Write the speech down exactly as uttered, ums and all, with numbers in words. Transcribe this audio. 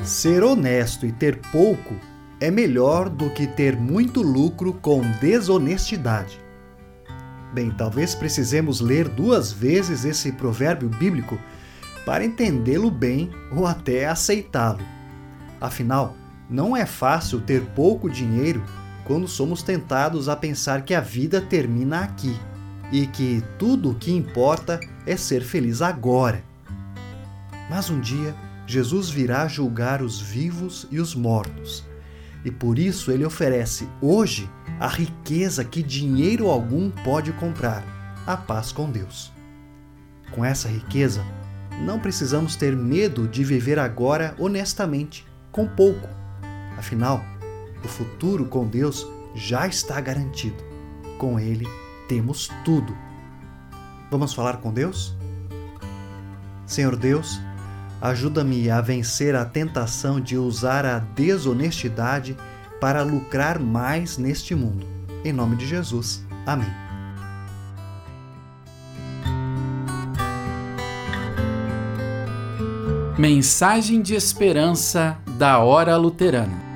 Ser honesto e ter pouco é melhor do que ter muito lucro com desonestidade. Bem, talvez precisemos ler duas vezes esse provérbio bíblico para entendê-lo bem ou até aceitá-lo. Afinal, não é fácil ter pouco dinheiro quando somos tentados a pensar que a vida termina aqui e que tudo o que importa é ser feliz agora. Mas um dia, Jesus virá julgar os vivos e os mortos. E por isso ele oferece hoje a riqueza que dinheiro algum pode comprar, a paz com Deus. Com essa riqueza, não precisamos ter medo de viver agora honestamente, com pouco. Afinal, o futuro com Deus já está garantido. Com Ele temos tudo. Vamos falar com Deus? Senhor Deus, ajuda-me a vencer a tentação de usar a desonestidade para lucrar mais neste mundo. Em nome de Jesus. Amém. Mensagem de esperança da Hora Luterana.